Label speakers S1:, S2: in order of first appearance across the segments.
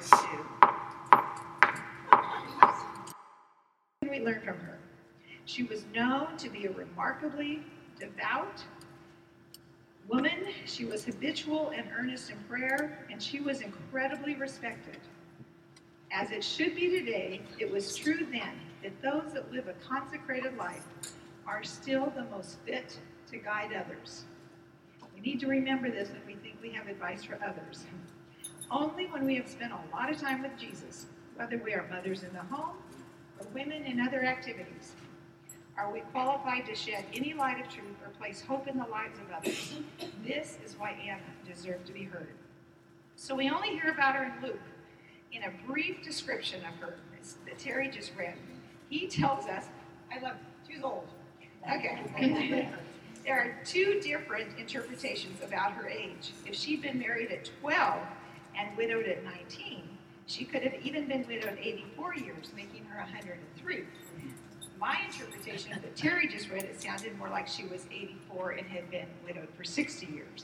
S1: What can we learn from her? She was known to be a remarkably devout woman. She was habitual and earnest in prayer, and she was incredibly respected. As it should be today, it was true then that those that live a consecrated life are still the most fit to guide others. We need to remember this when we think we have advice for others. Only when we have spent a lot of time with Jesus, whether we are mothers in the home or women in other activities, are we qualified to shed any light of truth or place hope in the lives of others. This is why Anna deserved to be heard. So we only hear about her in Luke. In a brief description of her that Terry just read, he tells us, I love her, she's old. Okay. There are two different interpretations about her age. If she'd been married at 12 and widowed at 19, she could have even been widowed 84 years, making her 103. My interpretation that Terry just read, it sounded more like she was 84 and had been widowed for 60 years.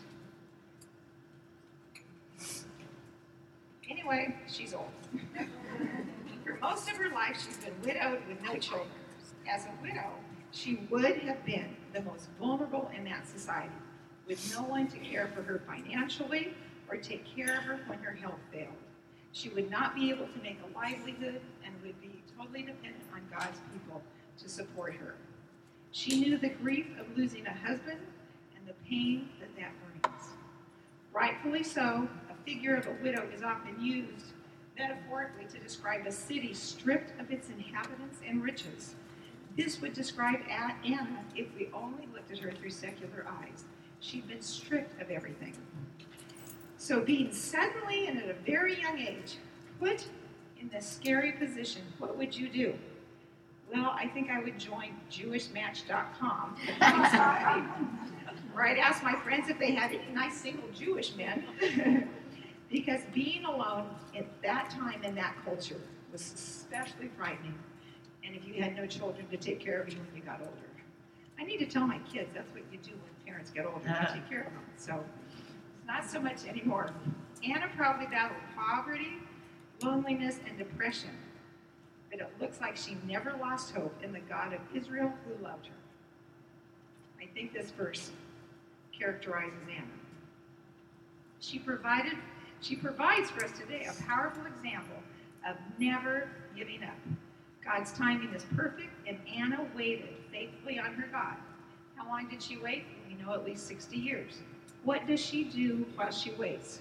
S1: Anyway, she's old. For most of her life, she's been widowed with no children. As a widow, she would have been the most vulnerable in that society, with no one to care for her financially or take care of her when her health failed. She would not be able to make a livelihood and would be totally dependent on God's people to support her. She knew the grief of losing a husband and the pain that brings. Rightfully so, a figure of a widow is often used metaphorically to describe a city stripped of its inhabitants and riches. This would describe Anna if we only looked at her through secular eyes. She'd been stripped of everything. So being suddenly and at a very young age put in this scary position, what would you do? Well, I think I would join JewishMatch.com or I'd ask my friends if they had any nice single Jewish men. Because being alone at that time in that culture was especially frightening. And if you had no children to take care of you when you got older. I need to tell my kids that's what you do when parents get older. You take care of them. So it's not so much anymore. Anna probably battled poverty, loneliness, and depression. But it looks like she never lost hope in the God of Israel who loved her. I think this verse characterizes Anna. She provides for us today a powerful example of never giving up. God's timing is perfect, and Anna waited faithfully on her God. How long did she wait? We know at least 60 years. What does she do while she waits?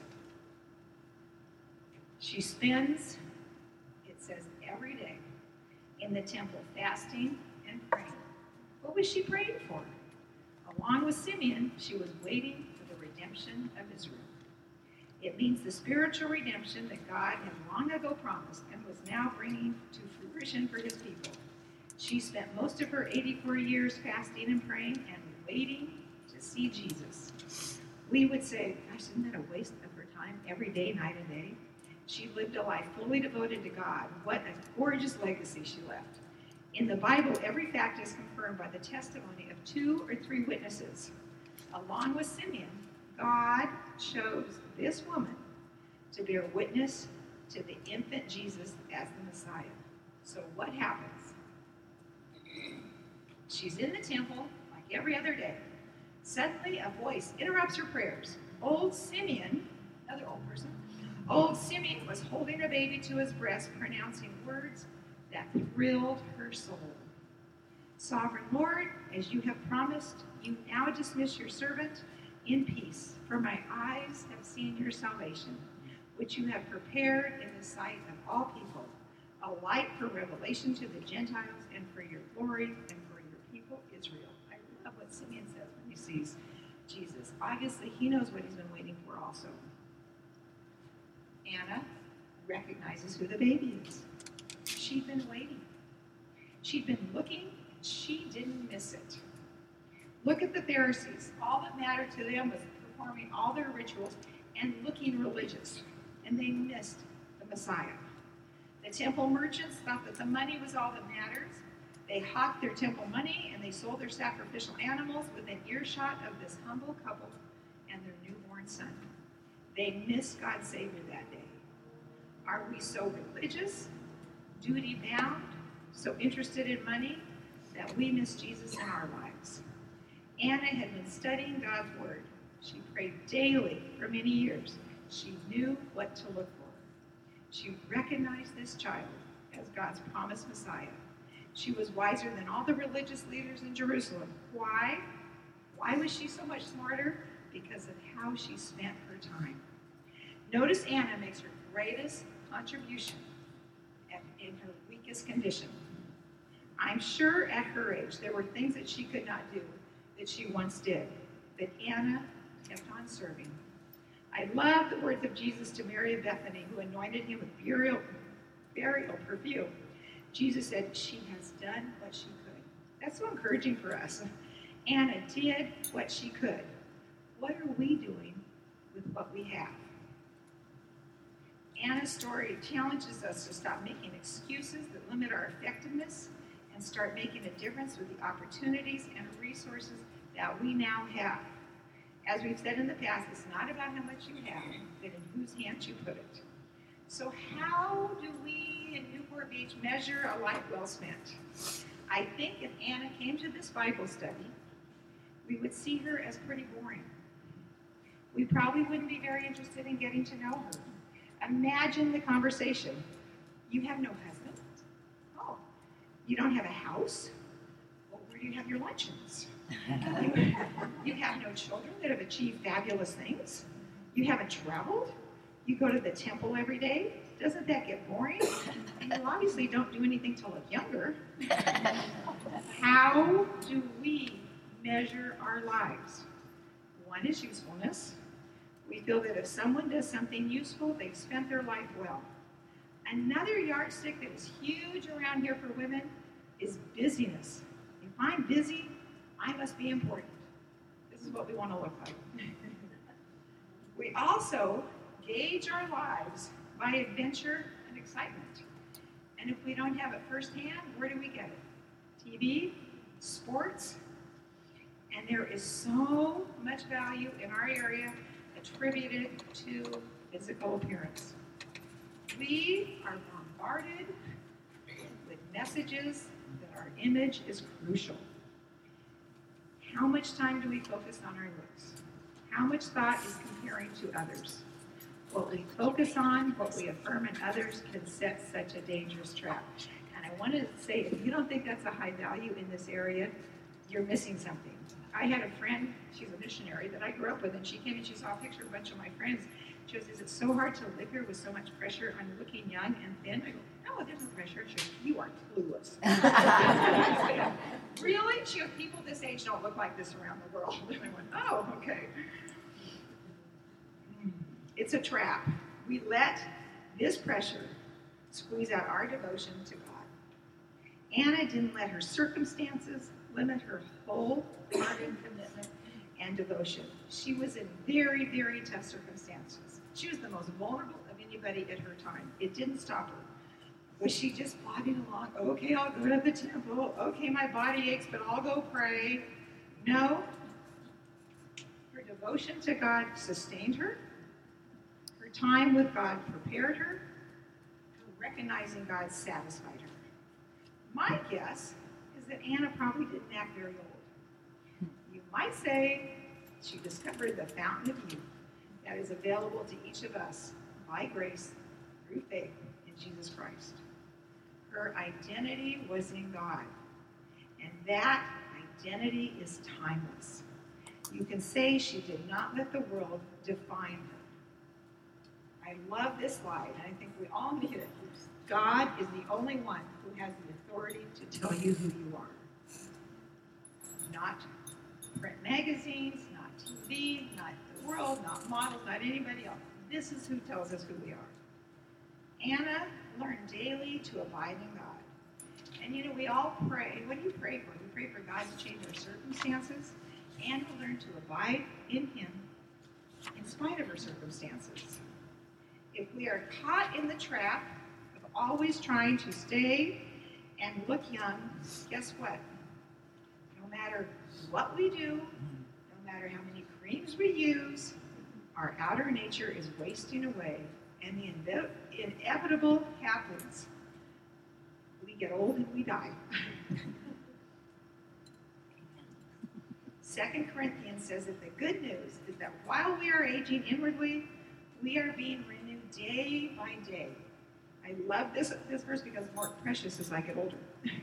S1: She spends, it says, every day in the temple, fasting and praying. What was she praying for? Along with Simeon, she was waiting for the redemption of Israel. It means the spiritual redemption that God had long ago promised and was now bringing to fruition for his people. She spent most of her 84 years fasting and praying and waiting to see Jesus. We would say, gosh, isn't that a waste of her time every day, night and day? She lived a life fully devoted to God. What a gorgeous legacy she left. In the Bible, every fact is confirmed by the testimony of 2 or 3 witnesses. Along with Simeon, God chose this woman to bear witness to the infant Jesus as the Messiah. So what happens? She's in the temple like every other day. Suddenly a voice interrupts her prayers. Old Simeon, another old person, old Simeon was holding a baby to his breast, pronouncing words that thrilled her soul. Sovereign Lord, as you have promised, you now dismiss your servant in peace, for my eyes have seen your salvation, which you have prepared in the sight of all people, a light for revelation to the Gentiles and for your glory and for your people Israel. I love what Simeon says when he sees Jesus. Obviously, he knows what he's been waiting for also. Anna recognizes who the baby is. She'd been waiting. She'd been looking, and she didn't miss it. Look at the Pharisees. All that mattered to them was performing all their rituals and looking religious, and they missed the Messiah. The temple merchants thought that the money was all that matters. They hawked their temple money, and they sold their sacrificial animals within earshot of this humble couple and their newborn son. They missed God's Savior that day. Are we so religious, duty-bound, so interested in money that we miss Jesus in our lives? Anna had been studying God's Word. She prayed daily for many years. She knew what to look for. She recognized this child as God's promised Messiah. She was wiser than all the religious leaders in Jerusalem. Why? Why was she so much smarter? Because of how she spent her time. Notice Anna makes her greatest contribution in her weakest condition. I'm sure at her age there were things that she could not do that she once did, but Anna kept on serving. I love the words of Jesus to Mary of Bethany, who anointed him with burial perfume. Jesus said, she has done what she could. That's so encouraging for us. Anna did what she could. What are we doing with what we have? Anna's story challenges us to stop making excuses that limit our effectiveness and start making a difference with the opportunities and resources that we now have. As we've said in the past, it's not about how much you have, but in whose hands you put it. So how do we in Newport Beach measure a life well spent? I think if Anna came to this Bible study, we would see her as pretty boring. We probably wouldn't be very interested in getting to know her. Imagine the conversation. You have no husband? Oh, you don't have a house? Well, where do you have your luncheons? You have no children that have achieved fabulous things? You haven't traveled? You go to the temple every day? Doesn't that get boring? And you obviously don't do anything to look younger. How do we measure our lives? One is usefulness. We feel that if someone does something useful, they've spent their life well. Another yardstick that is huge around here for women is busyness. If I'm busy, I must be important. This is what we want to look like. We also gauge our lives by adventure and excitement. And if we don't have it firsthand, where do we get it? TV, sports, and there is so much value in our area attributed to physical appearance. We are bombarded with messages that our image is crucial. How much time do we focus on our looks? How much thought is comparing to others? What we focus on, what we affirm in others, can set such a dangerous trap. And I wanted to say, if you don't think that's a high value in this area, you're missing something. I had a friend, she's a missionary that I grew up with, and she came and she saw a picture of a bunch of my friends. She goes, is it so hard to live here with so much pressure on looking young and thin? I go, no, there's no pressure. She goes, you are clueless. Really? She goes, people this age don't look like this around the world. And I went, oh, okay. It's a trap. We let this pressure squeeze out our devotion to God. Anna didn't let her circumstances limit her wholehearted commitment and devotion. She was in very, very tough circumstances. She was the most vulnerable of anybody at her time. It didn't stop her. Was she just plodding along? Okay, I'll go to the temple. Okay, my body aches, but I'll go pray. No. Her devotion to God sustained her. Her time with God prepared her. Her recognizing God satisfied her. My guess is that Anna probably didn't act very old. You might say she discovered the fountain of youth that is available to each of us by grace through faith in Jesus Christ. Her identity was in God, and that identity is timeless. You can say she did not let the world define her. I love this slide, and I think we all need it. God is the only one who has the authority to tell you who you are. Not print magazines, not TV, not the world, not models, not anybody else. This is who tells us who we are. Anna learned daily to abide in God. And you know, we all pray. What do you pray for? We pray for God to change our circumstances and to learn to abide in Him in spite of our circumstances. If we are caught in the trap of always trying to stay and look young, guess what? No matter what we do, no matter how many creams we use, our outer nature is wasting away and the inevitable happens. We get old and we die. 2 Corinthians says that the good news is that while we are aging inwardly, we are being renewed day by day. I love this verse because it's more precious as I get older.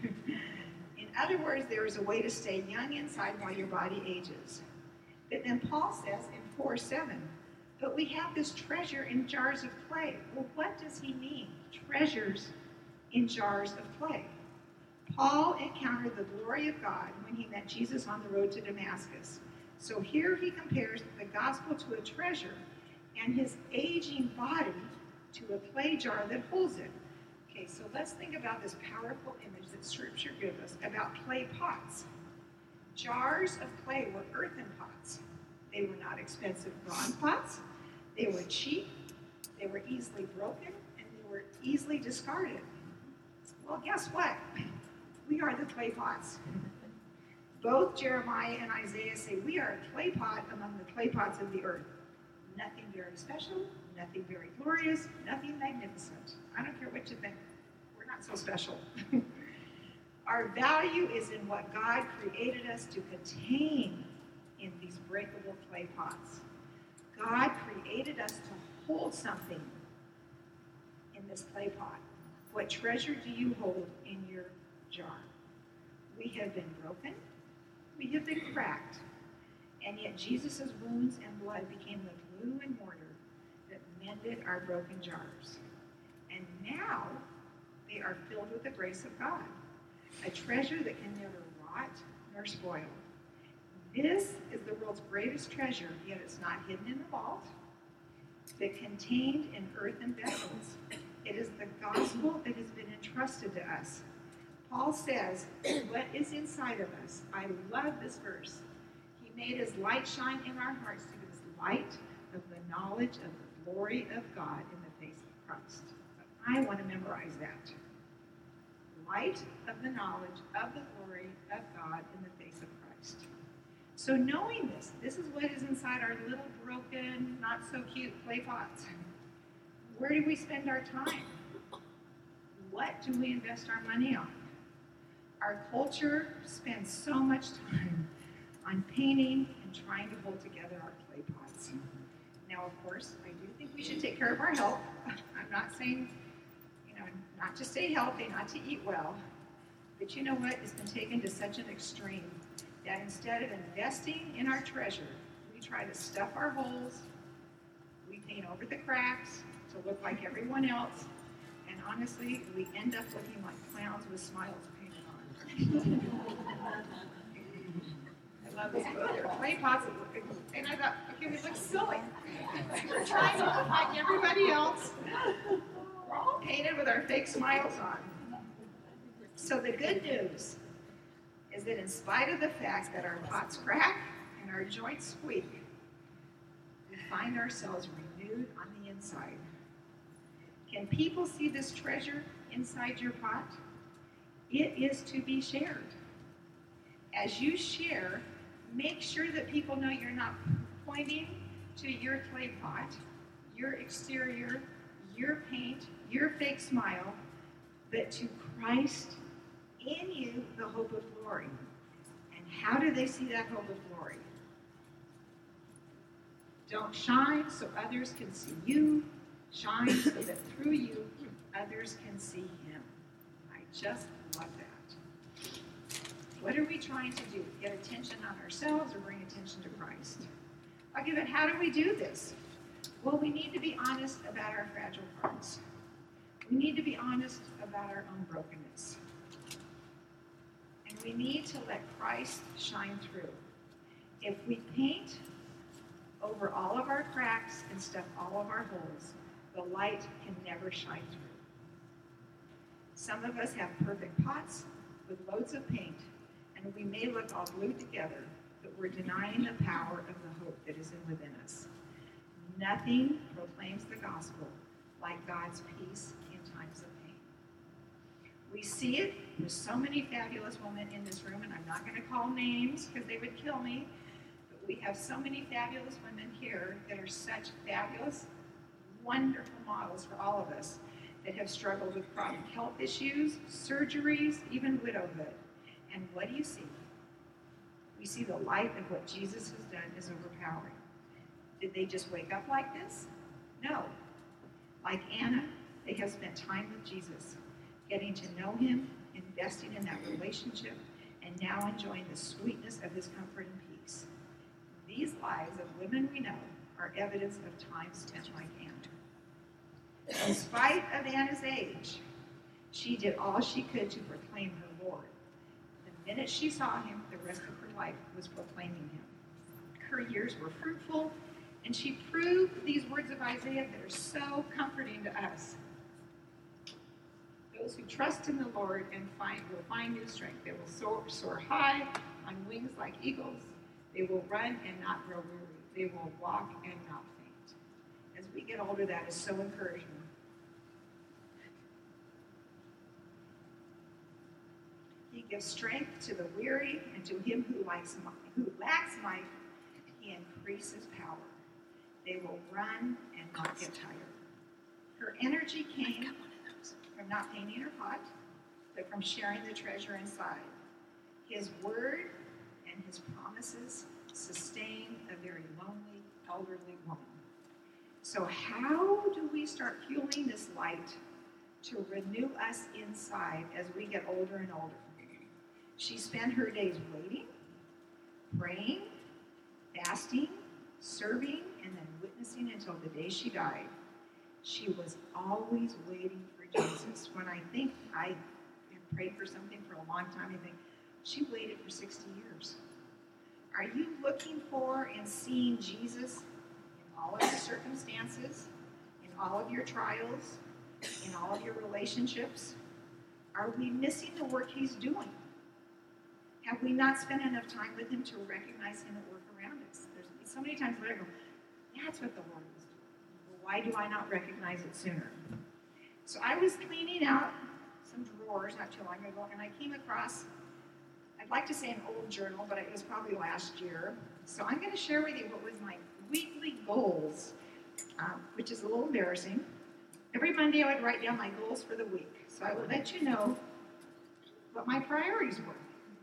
S1: In other words, there is a way to stay young inside while your body ages. But then Paul says in 4:7, but we have this treasure in jars of clay. Well, what does he mean? Treasures in jars of clay. Paul encountered the glory of God when he met Jesus on the road to Damascus. So here he compares the gospel to a treasure and his aging body to a clay jar that holds it. Okay, so let's think about this powerful image that Scripture gives us about clay pots. Jars of clay were earthen pots. They were not expensive bronze pots. They were cheap. They were easily broken, and they were easily discarded. Well, guess what? We are the clay pots. Both Jeremiah and Isaiah say we are a clay pot among the clay pots of the earth. Nothing very special, nothing very glorious, nothing magnificent. I don't care what you think. We're not so special. Our value is in what God created us to contain in these breakable clay pots. God created us to hold something in this clay pot. What treasure do you hold in your jar? We have been broken. We have been cracked. And yet Jesus' wounds and blood became the glue and mortar that mended our broken jars. And now they are filled with the grace of God, a treasure that can never rot nor spoil. This is the world's greatest treasure, yet it's not hidden in the vault, but contained in earthen vessels. It is the gospel that has been entrusted to us. Paul says, what is inside of us? I love this verse. He made his light shine in our hearts to give us light of the knowledge of the glory of God in the face of Christ. I want to memorize that. Light of the knowledge of the glory of God in the face of Christ. So knowing this is what is inside our little broken, not so cute clay pots. Where do we spend our time? What do we invest our money on? Our culture spends so much time on painting and trying to hold together our clay pots. Now, of course, I do think we should take care of our health. I'm not saying, not to stay healthy, not to eat well. But you know what? It's been taken to such an extreme that instead of investing in our treasure, we try to stuff our holes, we paint over the cracks to look like everyone else, and honestly, we end up looking like clowns with smiles painted on. I love this book. There are clay pots, and I thought, okay, we look silly. We're trying to look like everybody else. We're all painted with our fake smiles on. So the good news is that in spite of the fact that our pots crack and our joints squeak, we find ourselves renewed on the inside. Can people see this treasure inside your pot? It is to be shared. As you share, make sure that people know you're not pointing to your clay pot, your exterior, your paint, your fake smile, but to Christ in you, the hope of glory. And how do they see that hope of glory? Don't shine so others can see you. Shine so that through you, others can see him. I just love that. What are we trying to do? Get attention on ourselves or bring attention to Christ? Okay, but how do we do this? Well, we need to be honest about our fragile parts. We need to be honest about our own brokenness. And we need to let Christ shine through. If we paint over all of our cracks and stuff all of our holes, the light can never shine through. Some of us have perfect pots with loads of paint, and we may look all glued together, but we're denying the power of the hope that is within us. Nothing proclaims the gospel like God's peace in times of pain. We see it with so many fabulous women in this room, and I'm not going to call names because they would kill me, but we have so many fabulous women here that are such fabulous wonderful models for all of us that have struggled with chronic health issues, surgeries, even widowhood. And what do you see? We see the light of what Jesus has done is overpowering. Did they just wake up like this? No. Like Anna, they have spent time with Jesus, getting to know him, investing in that relationship, and now enjoying the sweetness of his comfort and peace. These lives of women we know are evidence of time spent like Anna. In spite of Anna's age, she did all she could to proclaim her Lord. The minute she saw him, the rest of her life was proclaiming him. Her years were fruitful, and she proved these words of Isaiah that are so comforting to us. Those who trust in the Lord and will find new strength. They will soar high on wings like eagles. They will run and not grow weary. They will walk and not faint. As we get older, that is so encouraging. He gives strength to the weary, and to him who lacks might, he increases power. They will run and not get tired. Her energy came from not painting her pot, but from sharing the treasure inside. His word and his promises sustain a very lonely, elderly woman. So how do we start fueling this light to renew us inside as we get older and older? She spent her days waiting, praying, fasting, serving, and then witnessing until the day she died. She was always waiting for Jesus. When I think I have prayed for something for a long time, I think, she waited for 60 years. Are you looking for and seeing Jesus in all of your circumstances, in all of your trials, in all of your relationships? Are we missing the work he's doing? Have we not spent enough time with him to recognize him at work around us? There's so many times where I go, that's what the Lord was doing. Well, why do I not recognize it sooner? So I was cleaning out some drawers not too long ago, and I came across, I'd like to say an old journal, but it was probably last year. So I'm going to share with you what was my weekly goals, which is a little embarrassing. Every Monday I would write down my goals for the week. So I would let you know what my priorities were.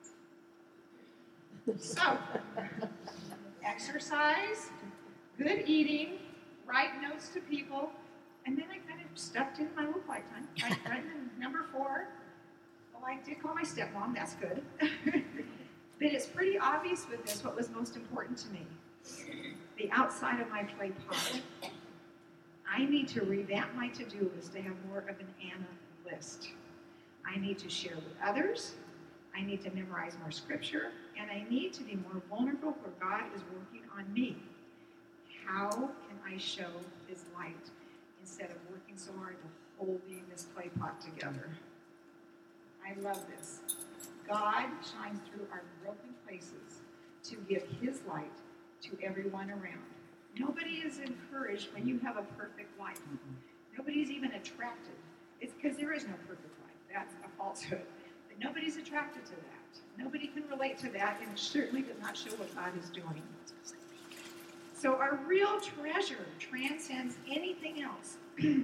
S1: So, exercise, good eating, write notes to people, and then I kind of stuffed in my little lifetime. Right in number 4, well, I did call my stepmom, that's good. But it's pretty obvious with this what was most important to me. The outside of my clay pot. I need to revamp my to-do list to have more of an Anna list. I need to share with others. I need to memorize more scripture, and I need to be more vulnerable where God is working on me. How can I show his light instead of working so hard to holding this clay pot together? I love this. God shines through our broken places to give his light to everyone around. Nobody is encouraged when you have a perfect life. Nobody's even attracted. It's because there is no perfect life. That's a falsehood. Nobody's attracted to that. Nobody can relate to that, and it certainly does not show what God is doing. So our real treasure transcends anything else.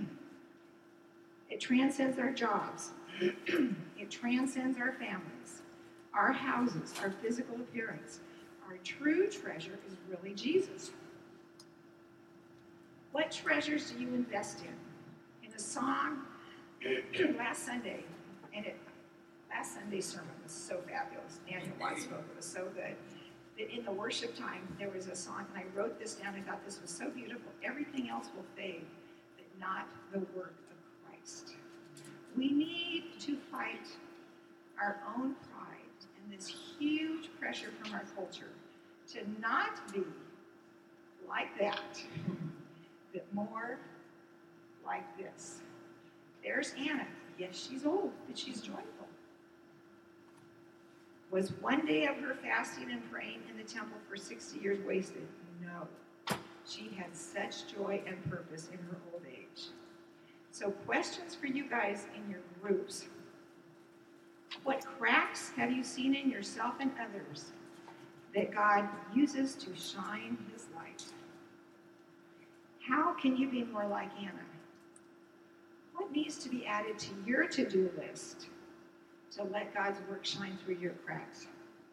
S1: It transcends our jobs. It transcends our families, our houses, our physical appearance. Our true treasure is really Jesus. What treasures do you invest in? In a song last Sunday, and last Sunday's sermon was so fabulous. Daniel Watts spoke. It was so good. That in the worship time, there was a song, and I wrote this down. I thought this was so beautiful. Everything else will fade, but not the work of Christ. We need to fight our own pride and this huge pressure from our culture to not be like that, but more like this. There's Anna. Yes, she's old, but she's joyful. Was one day of her fasting and praying in the temple for 60 years wasted? No. She had such joy and purpose in her old age. So questions for you guys in your groups. What cracks have you seen in yourself and others that God uses to shine his light? How can you be more like Anna? What needs to be added to your to-do list to let God's work shine through your cracks?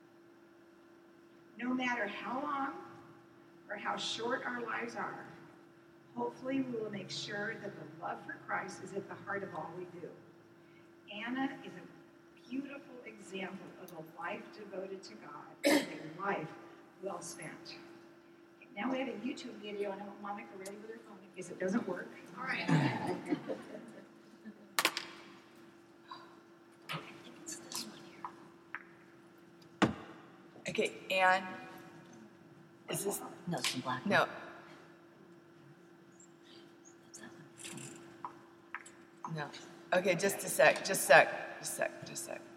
S1: No matter how long or how short our lives are, hopefully we will make sure that the love for Christ is at the heart of all we do. Anna is a beautiful example of a life devoted to God and a life well spent. Now we have a YouTube video, and I want Monica ready with her phone in case it doesn't work. All right. I think it's this one here.
S2: Okay, Anne, is this?
S3: No, it's the black one.
S2: No.
S3: That's that one.
S2: No. Okay, just a sec.